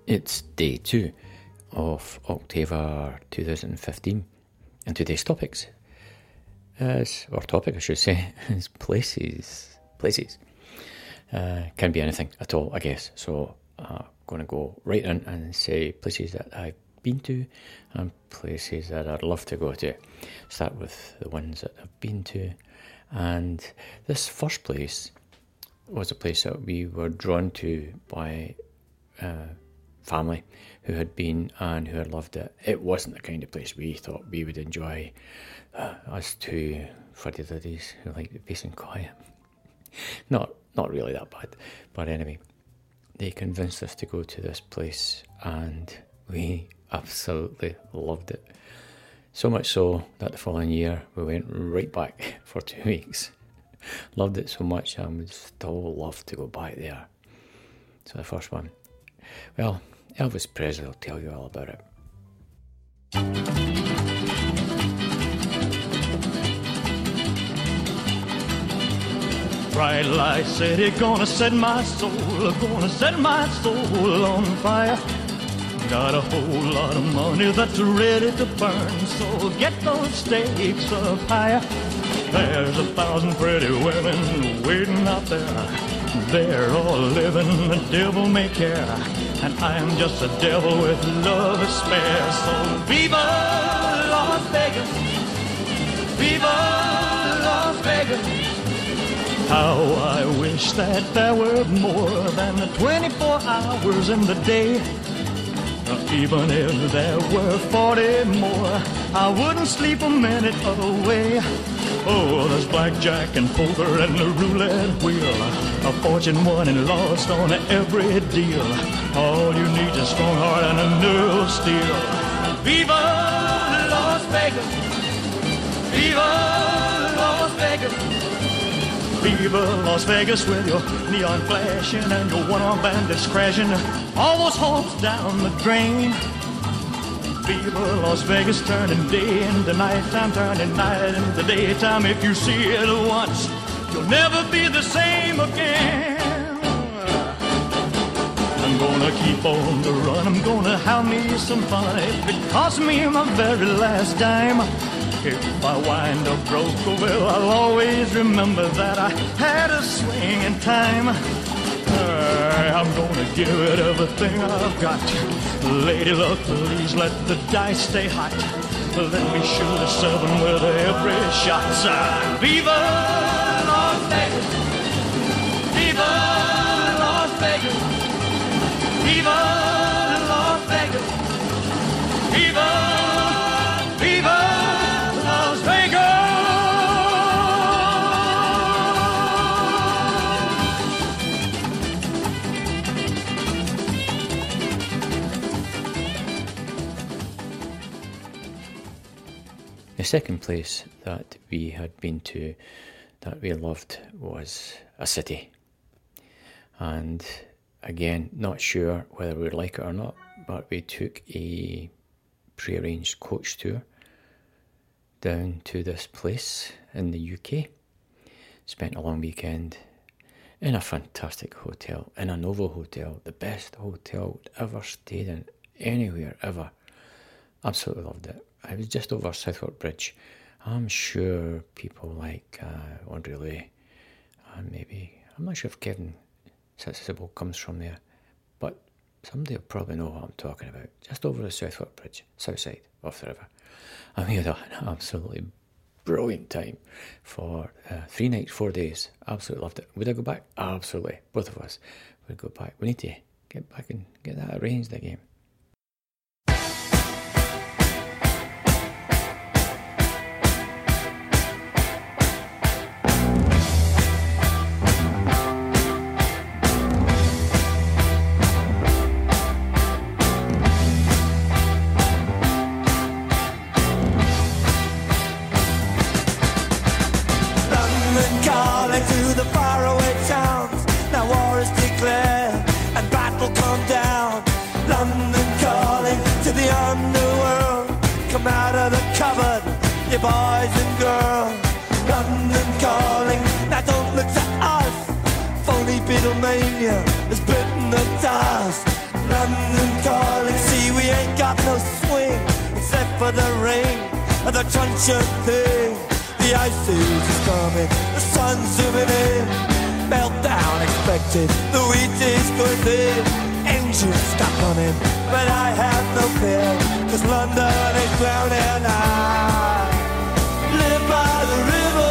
It's day 2 of October 2015, and today's topic, I should say, is places. Places. Can be anything at all, I guess. So I'm going to go right in and say places that I've been to and places that I'd love to go to. Start with the ones that I've been to. And this first place was a place that we were drawn to by family who had been and who had loved it. It wasn't the kind of place we thought we would enjoy. Us two fuddy-duddies who like the peace and quiet. Not really that bad. But anyway, they convinced us to go to this place and we absolutely loved it. So much so that the following year we went right back for 2 weeks. Loved it so much and would still love to go back there. So the first one, well, Elvis Presley will tell you all about it. Bright light city, gonna set my soul on fire. Got a whole lot of money that's ready to burn, so get those stakes up higher. There's 1,000 pretty women waiting out there. They're all living the devil may care, and I am just a devil with love to spare. So viva Las Vegas, viva Las Vegas. How I wish that there were more than 24 hours in the day. Even if there were 40 more, I wouldn't sleep a minute away. Oh, there's blackjack and poker and the roulette wheel, a fortune won and lost on every deal. All you need is a strong heart and a nerve of steel. Viva Las Vegas, viva Las Vegas, viva Las Vegas with your neon flashing and your one-armed bandits crashing all those hopes down the drain. Viva Las Vegas, turning day into nighttime, turning night into daytime. If you see it once, you'll never be the same again. I'm gonna keep on the run, I'm gonna have me some fun. If it costs me my very last dime, if I wind up broke, well, I'll always remember that I had a swing in time. I'm gonna give it everything I've got. Lady luck, please let the dice stay hot. Let me shoot a 7 with every shot. Viva Las Vegas, viva Las Vegas, viva Las Vegas, viva, viva Las Vegas. The second place that we had been to that we loved was a city. And again, not sure whether we'd like it or not, but we took a pre-arranged coach tour down to this place in the UK. Spent a long weekend in a fantastic hotel, in a Novo hotel, the best hotel I'd ever stayed in anywhere ever. Absolutely loved it. I was just over Southwark Bridge. I'm sure people like Audrey Lee, and maybe, I'm not sure if Kevin Sitsible comes from there, but somebody will probably know what I'm talking about. Just over the Southwark Bridge, south side of the river. And we had an absolutely brilliant time for 3 nights, 4 days. Absolutely loved it. Would I go back? Absolutely. Both of us would go back. We need to get back and get that arranged again. Boys and girls, London calling. Now don't look to us. Phony Beatlemania has bitten the dust. London for the rain and the truncheon thing. The ice age is coming, the sun's zooming in. Meltdown expected, the wheat is going thin. Engines stop running, but I have no fear, 'cause London is drowning. I live by the river,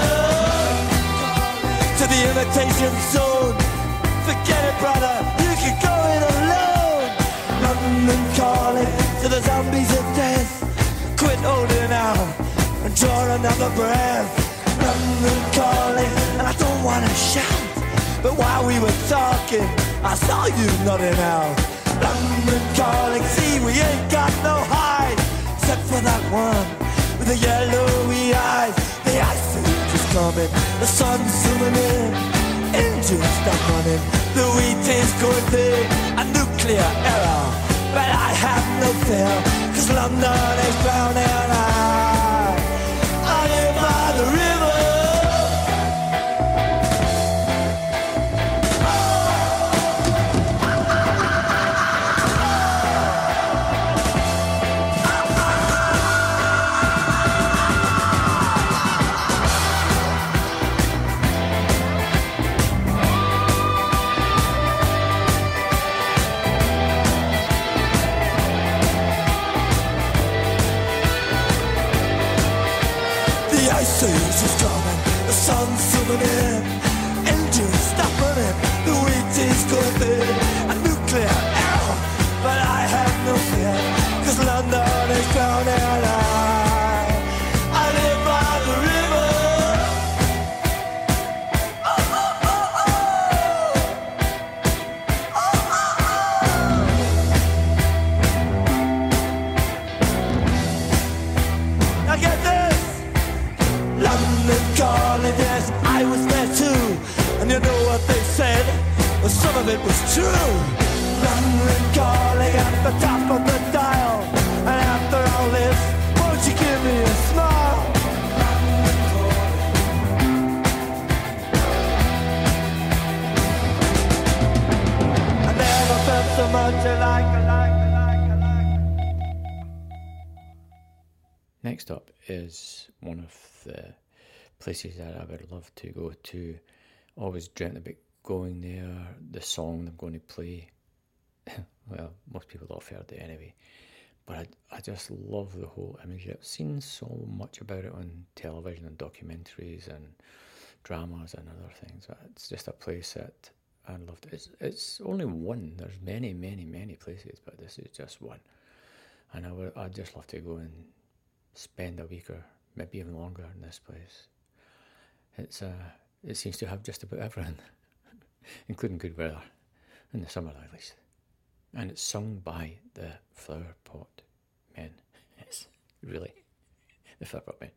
to the imitation zone. Forget it, brother, you can go it alone. London calling to the zombies of death. Quit holding out and draw another breath. London calling, and I don't wanna shout, but while we were talking, I saw you nodding out. London calling, see we ain't got no hide, except for that one with the yellowy eyes. The ice age is coming, the sun's zooming in. Engines stop running, the wheat is going big. A nuclear error, but I have no fear, 'cause London is drowning. I live by the river. In. Engines stop running, the wheat is going thin. A nuclear error, but I have no fear, 'cause London is drowning. I live by the river. Oh, oh, oh, oh. Oh, oh, oh. Now get this. London calling, yes, I was there too. And you know what they said? Well, some of it was true. London calling at the top of the dial. And after all this, won't you give me a smile? I never felt so much alike. Next up is one of the places that I would love to go to. Always dreamt about going there. The song I'm going to play, well, most people have heard it anyway, but I just love the whole imagery. I've seen so much about it on television and documentaries and dramas and other things. It's just a place that I loved. It's only one. There's many, many, many places, but this is just one. And I'd just love to go and spend a week or maybe even longer in this place. It seems to have just about everything, including good weather, in the summer at least. And it's sung by the Flower Pot Men. Yes, really, the Flower Pot Men.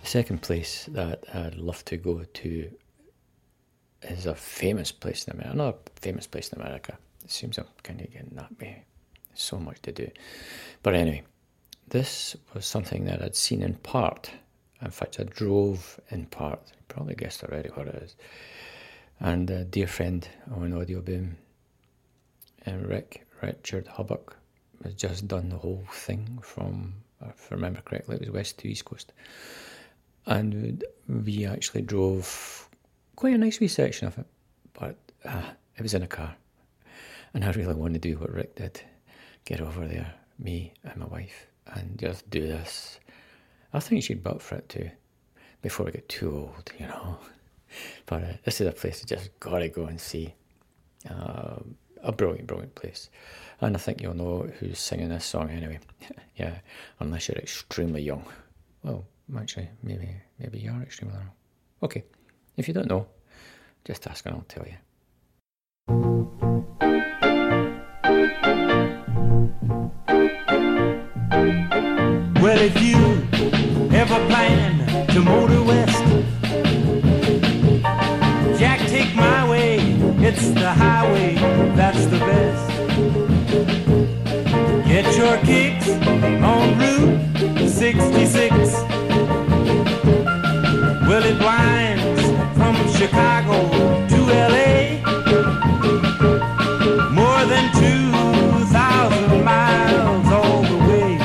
The second place that I'd love to go to is a famous place in America. Another famous place in America. It seems I'm kind of getting that way. There's so much to do. But anyway, this was something that I'd seen in part. In fact, I drove in part. You probably guessed already what it is. And a dear friend on Audio Boom, Richard Hubbock, has just done the whole thing from, if I remember correctly, it was west to east coast. And we actually drove quite a nice wee section of it, but it was in a car. And I really want to do what Rick did, get over there, me and my wife, and just do this. I think she'd butt for it too, before we get too old, you know. But this is a place you just got to go and see. A brilliant, brilliant place. And I think you'll know who's singing this song anyway. Yeah, unless you're extremely young. Well, actually, maybe you are extremely young. Okay, if you don't know, just ask and I'll tell you. Well, if you ever plan to motor west, Jack, take my way, it's the highway, that's the best. Get your kicks on Route 66. Well, it winds from Chicago to LA, more than 2,000 miles all the way.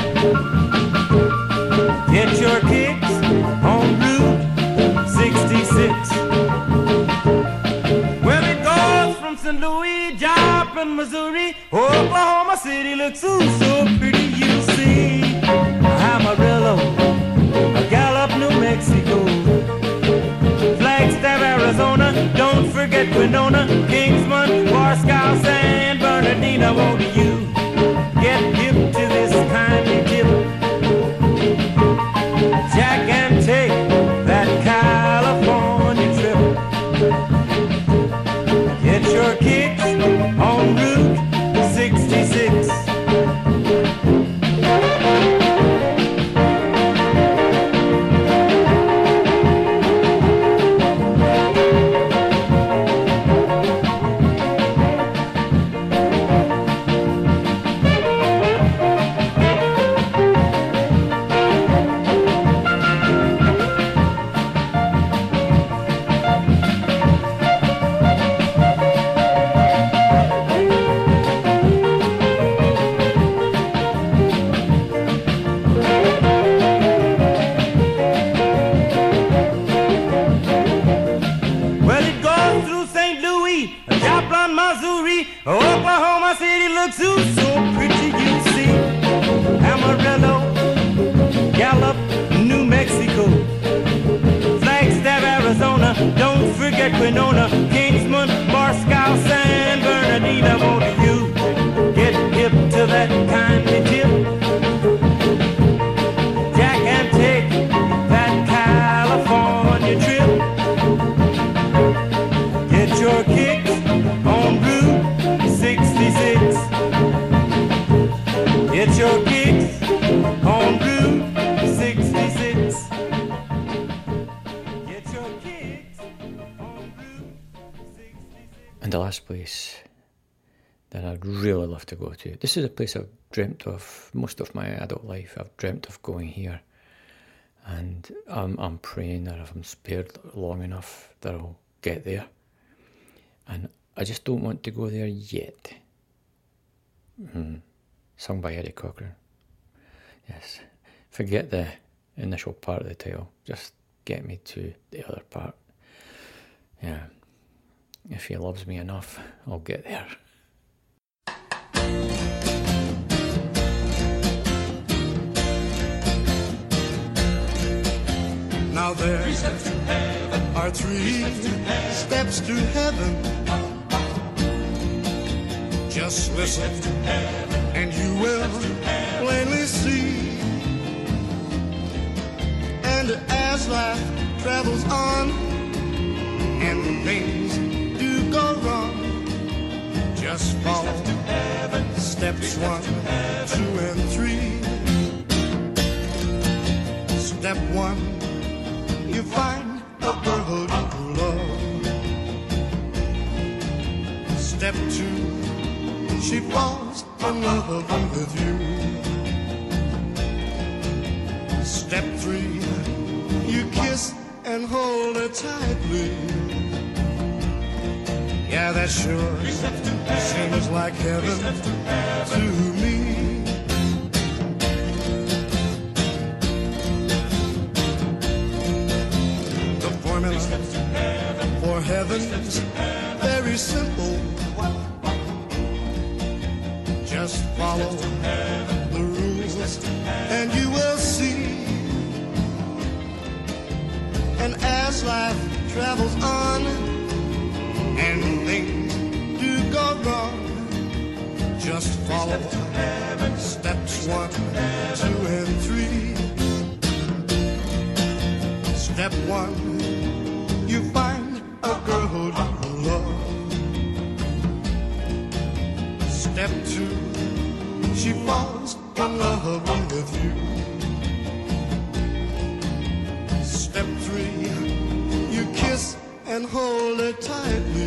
Get your kicks on Route 66. Well, it goes from St. Louis, Joplin, Missouri, Oklahoma City looks ooh so pretty, you see. Amarillo, Gallup, New Mexico, Flagstaff, Arizona, don't forget Winona, Kingsman, Moscow, San Bernardino. Won't you get hip to this kindly tip, Jack, and take that California trip? Get your kicks on Route 66. Oklahoma City looks ooh so pretty, you see. Amarillo, Gallup, New Mexico, Flagstaff, Arizona, don't forget Winona, Kingsman, Moscow, San Bernardino. Won't you get hip to that kindly tip, Jack, and take that California trip? Get your kicks on Route 66. Get your kicks on Route 66. Get your kicks on Route 66. And the last place that I'd really love to go to. This is a place I've dreamt of most of my adult life. I've dreamt of going here. And I'm praying that if I'm spared long enough that I'll get there. And I just don't want to go there yet. Sung by Eddie Cochran. Yes. Forget the initial part of the title. Just get me to the other part. Yeah. If he loves me enough, I'll get there. Now there are three steps to heaven. Just listen and you will plainly see. And as life travels on and things do go wrong, just follow steps 1, 2, and 3. Step 1, you find a girl you love. Step 2, she falls in love with you. Step 3, you kiss and hold her tightly. Yeah, that sure seems like heaven to me. The formula for heaven's very simple. Just follow the rules and you will see. And as life travels on and things do go wrong, just follow steps 1, 2, and 3. Step 1, you find a girl you love. Step 2, she falls in love with you. Step 3, you kiss and hold her tightly.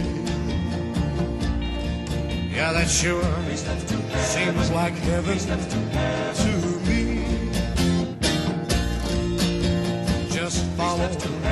Yeah, that sure seems like heaven to me. Just follow